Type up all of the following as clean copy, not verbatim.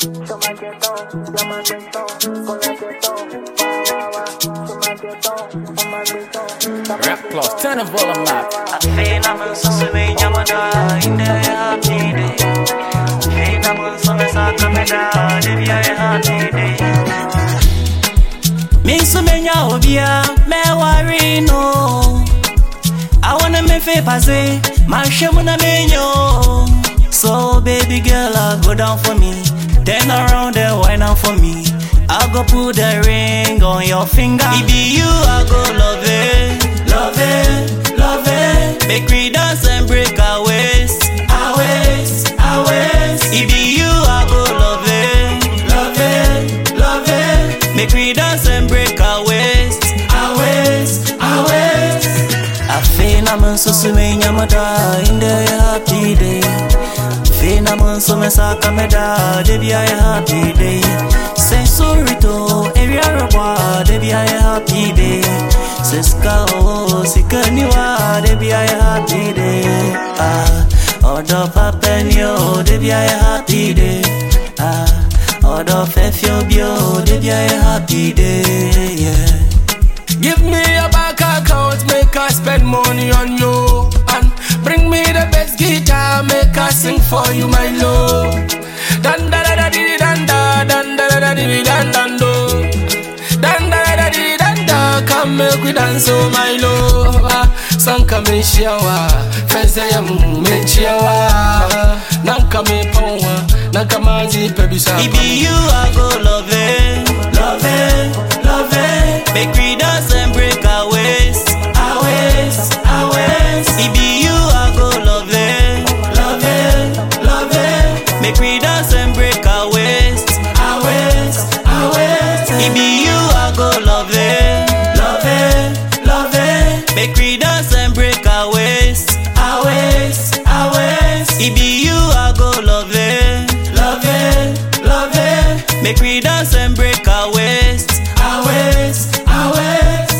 Rap plus, turn the volume up. I feel I'm so sweet, I'm in the happy day. Feel I'm so sad, I'm in the happy day. Me so many obia, me worry no. I wanna me fe passe, my shemuna menyo. So baby girl, go down for me, turn around and wind down for me. I go put the ring on your finger. It be you, I go love it, love it, love it. Make we dance and break our waist, our waist, our waist. It be you, I go love it, love it, love it. Make we dance and break our waist, our waist, our waist. I feel I'm so sweet, I'm in the happy day. Feel I'm so mesaka meda, they be a happy day. Say sorry to every Araba, they be a happy day. Say ska sika niwa, they be a happy day. Odo papenyo, they be a happy day. Odo fefio, they be a happy day. Yeah. Give me a bank account, make us spend money on you. And bring me the best guitar, make us sing for you, my love. Dan da da da di dan da, dan da da da di dan dan do. Dan da da di dan da, come make we dance, oh my love. Sanka me shiawa, feze ya me chiawa. Nanka me pawa, nanka mazi pebisa. It be you, I go love it, love it, love it. Make we dance and break our waist, our waist, our waist. It be you, I go love it, love it, love it. Make we dance and break our waist, our waist, our waist. It be you, I go love it, love it, love it. Make we dance and break our waist, our waist, our waist. It be you, I go love it, love it, love it. Make we dance and break our waist, our waist, our waist.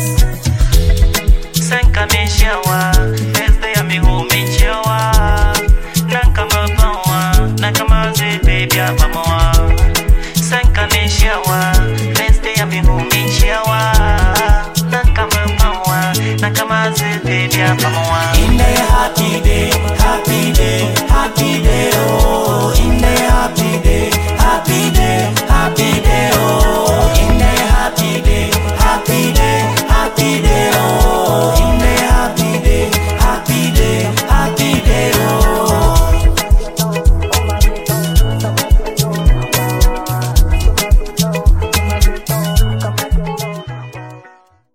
Sanka me shiawa, feste ya mi hu me chiawa. Nanka mapawa, nanka mazi baby apamoa. Sanka me shiawa.